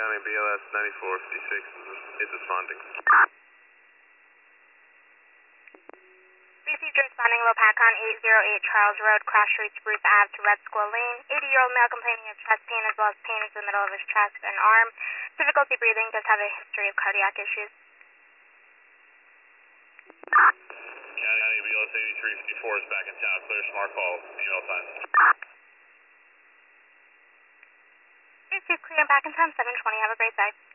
County BLS 9456 is responding. Received responding Lopakon 808 Charles Road, cross street Spruce Ave to Red Squirrel Lane. 80-year-old male complaining of chest pain as well as pain in the middle of his chest and arm. Difficulty breathing, does have a history of cardiac issues. County BLS 8354 is back in town. Clear smart call. Email time. Received clear and back in town 720. Have a great day.